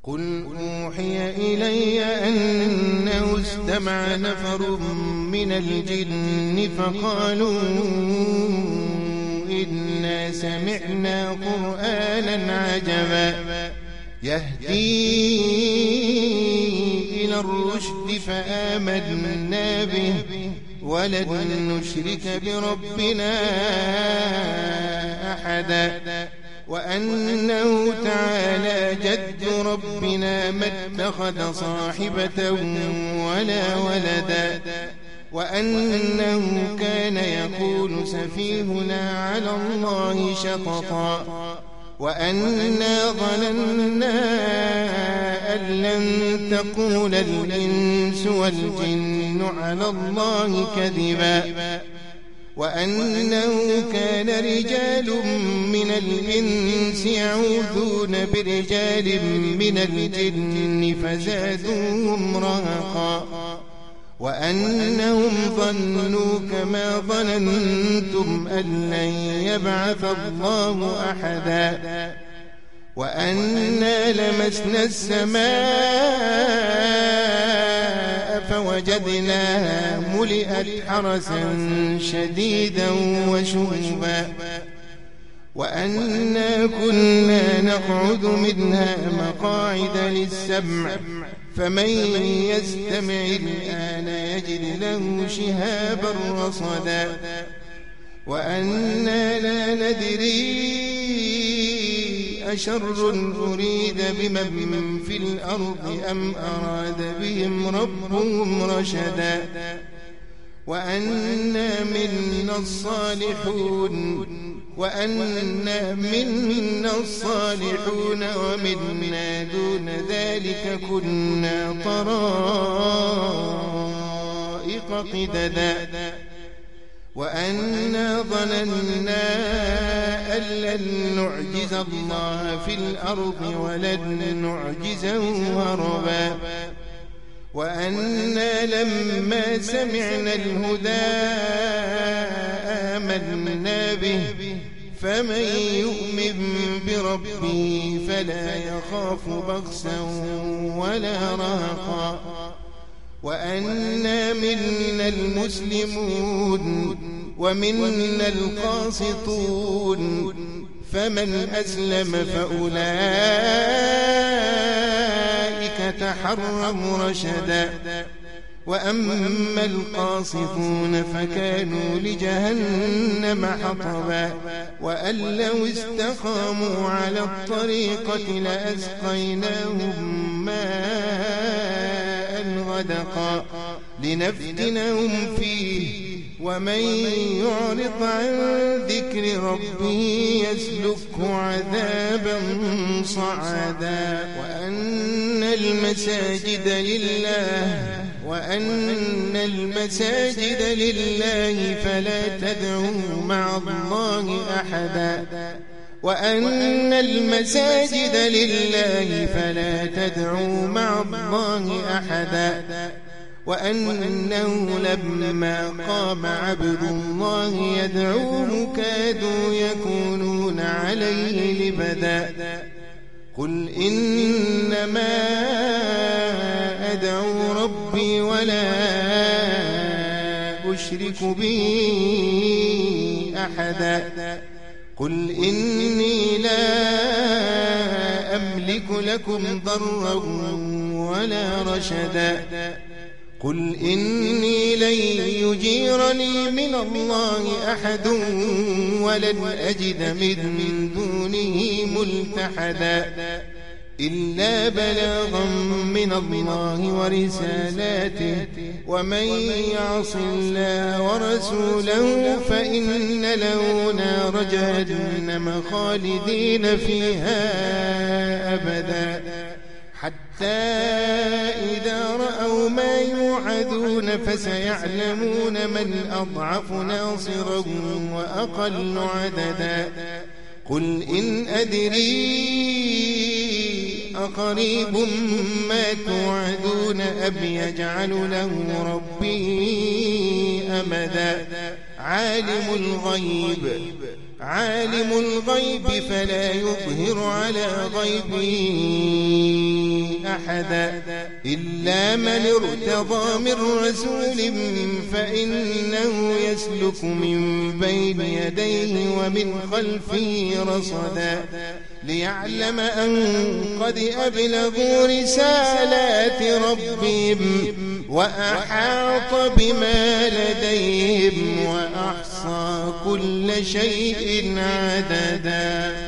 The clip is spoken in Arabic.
قل أوحي إلي أنه استمع نفر من الجن فقالوا إنا سمعنا قرآنا عجبا يهدي إلى الرشد فآمنا به ولن نشرك بربنا أحدا وأنه تعالى جد ربنا ما اتخذ صاحبة ولا ولدا وأنه كان يقول سفيهنا على الله شططا وأنا ظننا أن لن تقول الإنس والجن على الله كذبا وأنه كان رجال من الإنس يعوذون برجال من الجن فزادوهم رهقا وأنهم ظنوا كما ظننتم أن لن يبعث الله أحدا وأنا لمسنا السماء فوجدناها ملئت حرسا شديدا وشهبا وأنا كنا نقعد منها مقاعد للسمع فمن يستمع الآن يجد له شهابا رصدا وأنا لا ندري أشر أريد بمن في الأرض أم أراد بهم ربهم رشدا وأنا منا الصالحون ومنا دون ذلك كنا طرائق قددا وأنا ظننا أن لن نعجز الله في الأرض ولن نعجزه هربا وأنا لما سمعنا الهدى آمنا به فمن يؤمن بربه فلا يخاف بخسا ولا رهقا وأنا منا المسلمون ومنا القاسطون فمن أسلم فأولئك تحروا رشدا وأما القاسطون فكانوا لجهنم حطبا وأن لو استقاموا على الطريقة لأسقيناهم ماء غدقا لنفتنهم فيه ومن يعرض عن ذكر ربه يسلكه عذابا صعدا وأن المساجد لله فلا تدعوا مع الله أحدا وأن المساجد لله فلا تدعوا مع الله أحدا وأنه لما قام عبد الله يدعوه كادوا يكونون عليه لبدا قل إنما أدعو ربي ولا أشرك به أحدا قل إني لا أملك لكم ضرا ولا رشدا قل إني لن يجيرني من الله أحد ولن أجد من دونه ملتحدا إلا بلاغا من الله ورسالاته ومن يعص الله ورسوله فإن له نار جهنم خالدين فيها أبدا حتى إذا رأوا ما يوعدون فسيعلمون من أضعف ناصرا وأقل عددا قل إن أدري أقريب ما توعدون أم يجعل له ربي أمدا عالم الغيب فلا يظهر على غيبه أحدا إلا من ارتضى من رسول فإنه يسلك من بين يديه ومن خلفه رصدا ليعلم أن قد أبلغوا رسالات ربهم وأحاط بما لديهم وأحصى كل شيء عددا.